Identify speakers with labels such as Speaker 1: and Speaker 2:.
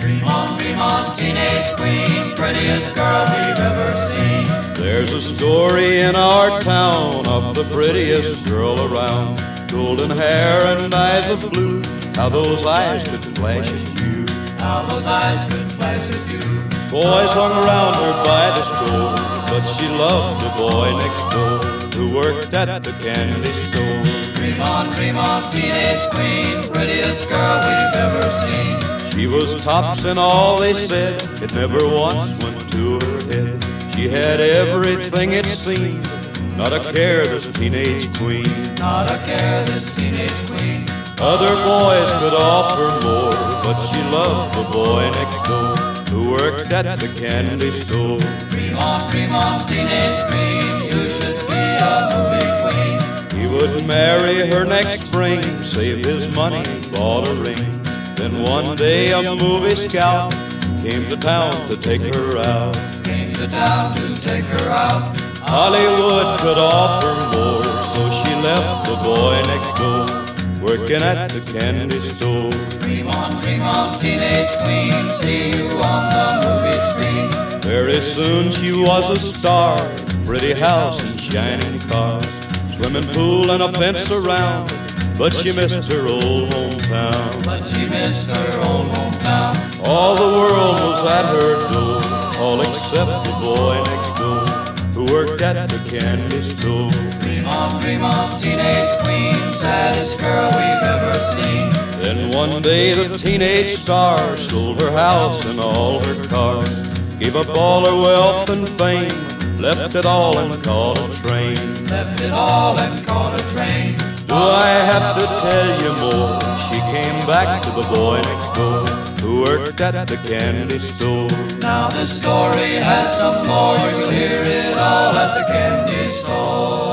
Speaker 1: dream on, teenage queen, prettiest girl we've ever seen.
Speaker 2: There's a story in our town of the prettiest girl around. Golden hair and eyes of blue, how those eyes could flash at you.
Speaker 1: How those eyes could flash at you.
Speaker 2: Boys hung around her by the store, but she loved the boy next door who worked at the candy store.
Speaker 1: Dream on, teenage queen, prettiest girl we've ever seen.
Speaker 2: She was tops in all they said, it never once went to her head. She had everything it seemed, not a care, this teenage queen.
Speaker 1: Not a care, this teenage queen.
Speaker 2: Other boys could offer more, but she loved the boy next door who worked at the candy store.
Speaker 1: Dream on, teenage queen, you should be a movie queen.
Speaker 2: He would marry her next spring, save his money, bought a ring. Then one day a movie scout came to town to take her out.
Speaker 1: Came to town to take her out.
Speaker 2: Hollywood could offer more, so she left the boy next door working at the candy store.
Speaker 1: Dream on, teenage queen, see you on the movie screen.
Speaker 2: Very soon she was a star, pretty house and shining cars, swimming pool and a fence around, but she missed her old hometown.
Speaker 1: But she missed her old hometown.
Speaker 2: All the world was at her door, all except the boy next door who worked at the candy store.
Speaker 1: Dream on, teenage queen, saddest girl we've ever seen.
Speaker 2: Then one day the teenage star sold her house and all her cars, gave up all her wealth and fame, left it all and caught a train.
Speaker 1: Left it all and caught a train.
Speaker 2: Do I have to tell you more? She came back to the boy next door who worked at the candy store.
Speaker 1: Now this story has some more, you'll hear it all at the candy store.